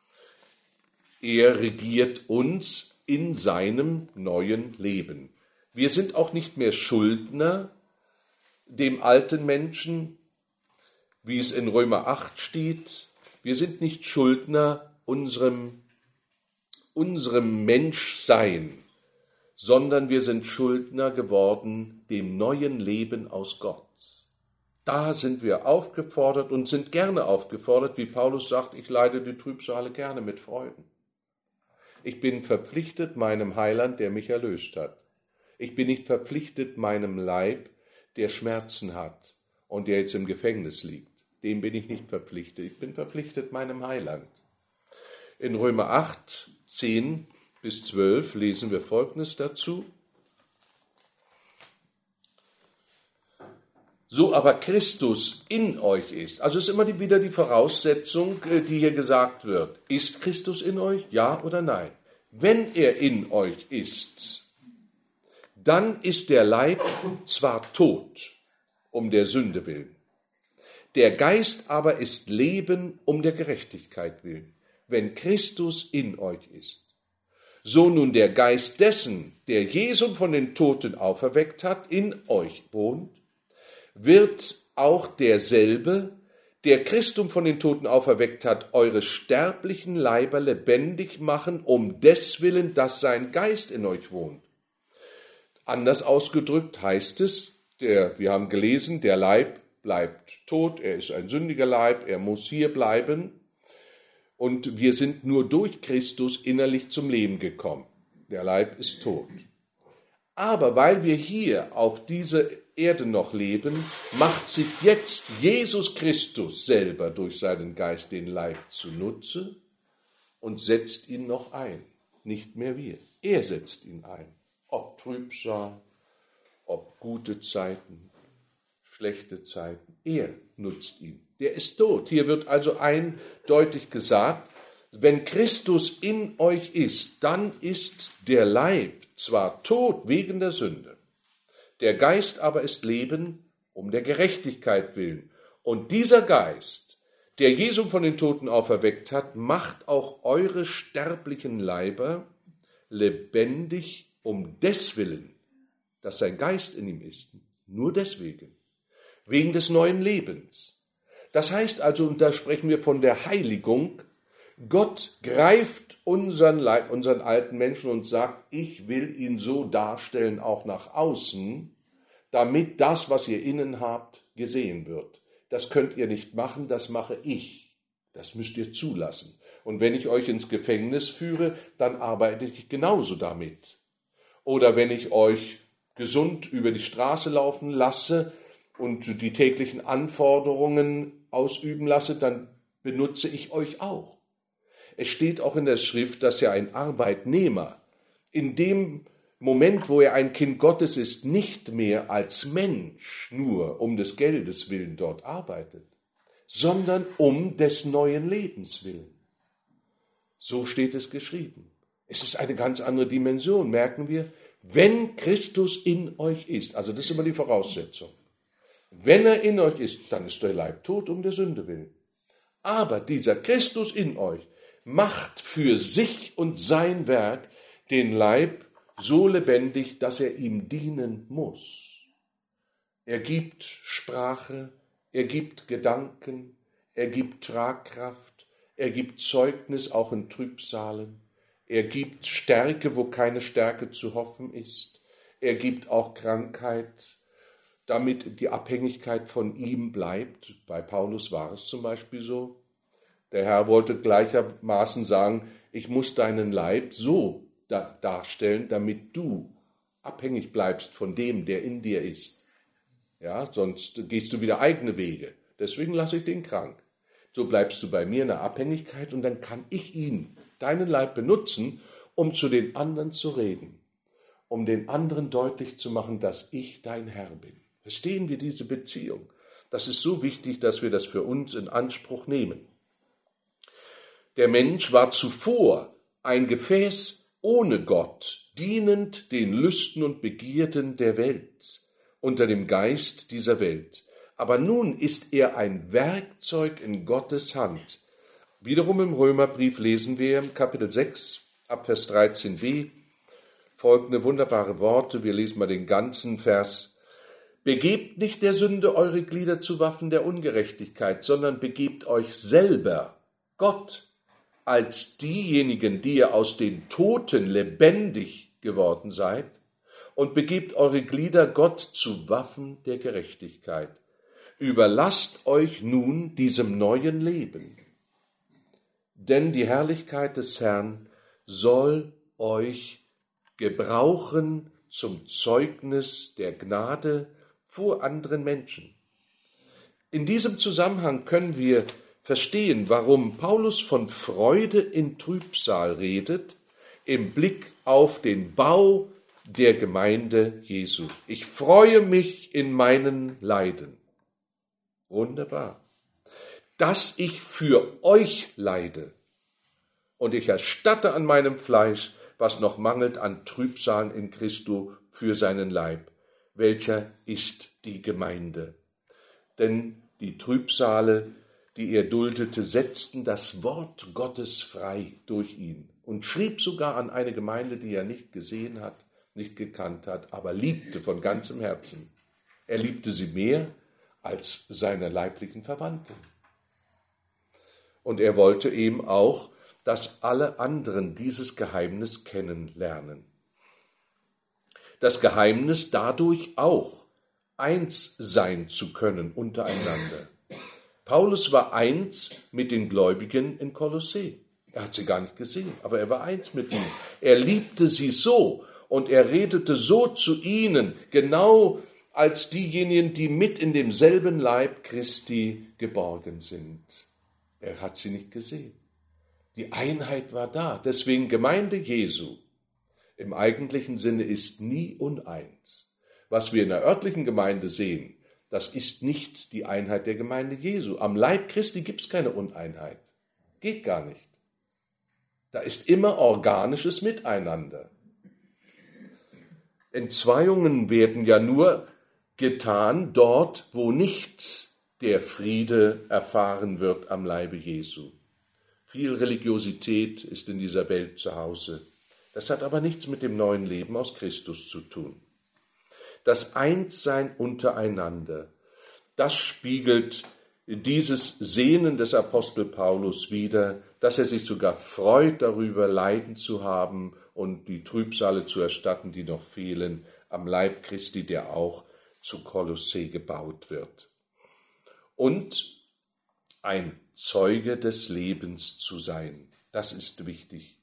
Er regiert uns in seinem neuen Leben. Wir sind auch nicht mehr Schuldner dem alten Menschen, wie es in Römer 8 steht. Wir sind nicht Schuldner unserem Menschsein, sondern wir sind Schuldner geworden dem neuen Leben aus Gott. Da sind wir aufgefordert und sind gerne aufgefordert, wie Paulus sagt, ich leide die Trübsale gerne mit Freuden. Ich bin verpflichtet meinem Heiland, der mich erlöst hat. Ich bin nicht verpflichtet meinem Leib, der Schmerzen hat und der jetzt im Gefängnis liegt. Dem bin ich nicht verpflichtet. Ich bin verpflichtet meinem Heiland. In Römer 8, 10 bis 12 lesen wir Folgendes dazu. So aber Christus in euch ist. Also ist immer wieder die Voraussetzung, die hier gesagt wird. Ist Christus in euch? Ja oder nein? Wenn er in euch ist, dann ist der Leib zwar tot, um der Sünde willen. Der Geist aber ist Leben um der Gerechtigkeit willen, wenn Christus in euch ist. So nun der Geist dessen, der Jesum von den Toten auferweckt hat, in euch wohnt, wird auch derselbe, der Christum von den Toten auferweckt hat, eure sterblichen Leiber lebendig machen, um deswillen, dass sein Geist in euch wohnt. Anders ausgedrückt heißt es, wir haben gelesen, der Leib bleibt tot, er ist ein sündiger Leib, er muss hier bleiben und wir sind nur durch Christus innerlich zum Leben gekommen. Der Leib ist tot. Aber weil wir hier auf dieser Erde noch leben, macht sich jetzt Jesus Christus selber durch seinen Geist den Leib zunutze und setzt ihn noch ein. Nicht mehr wir. Er setzt ihn ein. Ob Trübsal, ob gute Zeiten, schlechte Zeiten. Er nutzt ihn. Der ist tot. Hier wird also eindeutig gesagt, wenn Christus in euch ist, dann ist der Leib zwar tot wegen der Sünde, der Geist aber ist Leben um der Gerechtigkeit willen. Und dieser Geist, der Jesum von den Toten auferweckt hat, macht auch eure sterblichen Leiber lebendig um deswillen, dass sein Geist in ihm ist. Nur deswegen. Wegen des neuen Lebens. Das heißt also, und da sprechen wir von der Heiligung, Gott greift unseren Leib, unseren alten Menschen und sagt, ich will ihn so darstellen, auch nach außen, damit das, was ihr innen habt, gesehen wird. Das könnt ihr nicht machen, das mache ich. Das müsst ihr zulassen. Und wenn ich euch ins Gefängnis führe, dann arbeite ich genauso damit. Oder wenn ich euch gesund über die Straße laufen lasse und die täglichen Anforderungen ausüben lasse, dann benutze ich euch auch. Es steht auch in der Schrift, dass ja ein Arbeitnehmer in dem Moment, wo er ein Kind Gottes ist, nicht mehr als Mensch nur um des Geldes willen dort arbeitet, sondern um des neuen Lebens willen. So steht es geschrieben. Es ist eine ganz andere Dimension, merken wir. Wenn Christus in euch ist, also das ist immer die Voraussetzung. Wenn er in euch ist, dann ist der Leib tot um der Sünde willen. Aber dieser Christus in euch macht für sich und sein Werk den Leib so lebendig, dass er ihm dienen muss. Er gibt Sprache, er gibt Gedanken, er gibt Tragkraft, er gibt Zeugnis auch in Trübsalen, er gibt Stärke, wo keine Stärke zu hoffen ist, er gibt auch Krankheit, damit die Abhängigkeit von ihm bleibt. Bei Paulus war es zum Beispiel so. Der Herr wollte gleichermaßen sagen, ich muss deinen Leib so darstellen, damit du abhängig bleibst von dem, der in dir ist. Ja, sonst gehst du wieder eigene Wege. Deswegen lasse ich den krank. So bleibst du bei mir in der Abhängigkeit und dann kann ich ihn, deinen Leib, benutzen, um zu den anderen zu reden, um den anderen deutlich zu machen, dass ich dein Herr bin. Verstehen wir diese Beziehung? Das ist so wichtig, dass wir das für uns in Anspruch nehmen. Der Mensch war zuvor ein Gefäß ohne Gott, dienend den Lüsten und Begierden der Welt, unter dem Geist dieser Welt. Aber nun ist er ein Werkzeug in Gottes Hand. Wiederum im Römerbrief lesen wir im Kapitel 6, ab Vers 13b, folgende wunderbare Worte. Wir lesen mal den ganzen Vers. Begebt nicht der Sünde eure Glieder zu Waffen der Ungerechtigkeit, sondern begebt euch selber, Gott, als diejenigen, die ihr aus den Toten lebendig geworden seid, und begebt eure Glieder Gott zu Waffen der Gerechtigkeit. Überlasst euch nun diesem neuen Leben, denn die Herrlichkeit des Herrn soll euch gebrauchen zum Zeugnis der Gnade vor anderen Menschen. In diesem Zusammenhang können wir verstehen, warum Paulus von Freude in Trübsal redet, im Blick auf den Bau der Gemeinde Jesu. Ich freue mich in meinen Leiden. Wunderbar. Dass ich für euch leide und ich erstatte an meinem Fleisch, was noch mangelt an Trübsalen in Christo für seinen Leib. Welcher ist die Gemeinde? Denn die Trübsale, die er duldete, setzten das Wort Gottes frei durch ihn und schrieb sogar an eine Gemeinde, die er nicht gesehen hat, nicht gekannt hat, aber liebte von ganzem Herzen. Er liebte sie mehr als seine leiblichen Verwandten. Und er wollte eben auch, dass alle anderen dieses Geheimnis kennenlernen. Das Geheimnis dadurch auch, eins sein zu können untereinander. Paulus war eins mit den Gläubigen in Kolossee. Er hat sie gar nicht gesehen, aber er war eins mit ihnen. Er liebte sie so und er redete so zu ihnen, genau als diejenigen, die mit in demselben Leib Christi geborgen sind. Er hat sie nicht gesehen. Die Einheit war da. Deswegen Gemeinde Jesu im eigentlichen Sinne ist nie uneins. Was wir in der örtlichen Gemeinde sehen, das ist nicht die Einheit der Gemeinde Jesu. Am Leib Christi gibt es keine Uneinheit. Geht gar nicht. Da ist immer organisches Miteinander. Entzweiungen werden ja nur getan dort, wo nicht der Friede erfahren wird am Leibe Jesu. Viel Religiosität ist in dieser Welt zu Hause. Das hat aber nichts mit dem neuen Leben aus Christus zu tun. Das Einssein untereinander, das spiegelt dieses Sehnen des Apostel Paulus wider, dass er sich sogar freut darüber, Leiden zu haben und die Trübsale zu erstatten, die noch fehlen, am Leib Christi, der auch zu Kolossee gebaut wird. Und ein Zeuge des Lebens zu sein, das ist wichtig.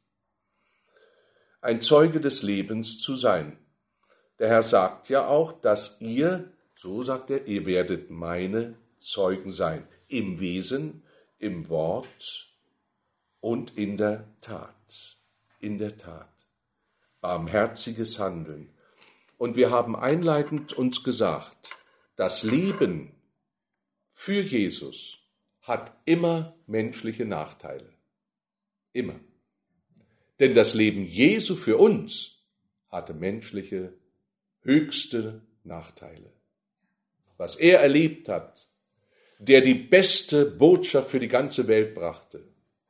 Ein Zeuge des Lebens zu sein. Der Herr sagt ja auch, dass ihr, so sagt er, ihr werdet meine Zeugen sein, im Wesen, im Wort und in der Tat. In der Tat. Barmherziges Handeln. Und wir haben einleitend uns gesagt, das Leben für Jesus hat immer menschliche Nachteile. Immer. Denn das Leben Jesu für uns hatte menschliche höchste Nachteile. Was er erlebt hat, der die beste Botschaft für die ganze Welt brachte,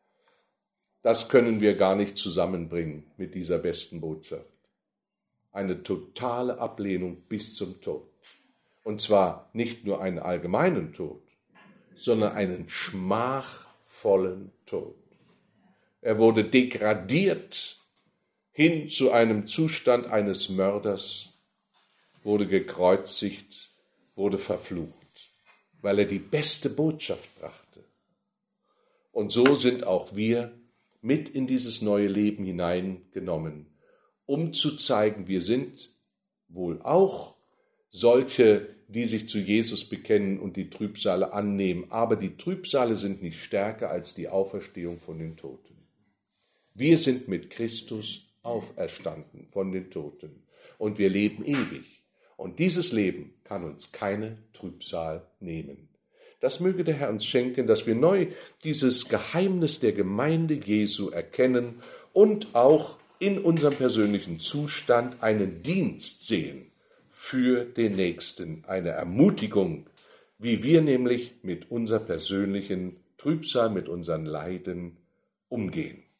das können wir gar nicht zusammenbringen mit dieser besten Botschaft. Eine totale Ablehnung bis zum Tod. Und zwar nicht nur einen allgemeinen Tod, sondern einen schmachvollen Tod. Er wurde degradiert hin zu einem Zustand eines Mörders, wurde gekreuzigt, wurde verflucht, weil er die beste Botschaft brachte. Und so sind auch wir mit in dieses neue Leben hineingenommen, um zu zeigen, wir sind wohl auch solche, die sich zu Jesus bekennen und die Trübsale annehmen, aber die Trübsale sind nicht stärker als die Auferstehung von den Toten. Wir sind mit Christus auferstanden von den Toten und wir leben ewig. Und dieses Leben kann uns keine Trübsal nehmen. Das möge der Herr uns schenken, dass wir neu dieses Geheimnis der Gemeinde Jesu erkennen und auch in unserem persönlichen Zustand einen Dienst sehen für den Nächsten, eine Ermutigung, wie wir nämlich mit unserer persönlichen Trübsal, mit unseren Leiden umgehen.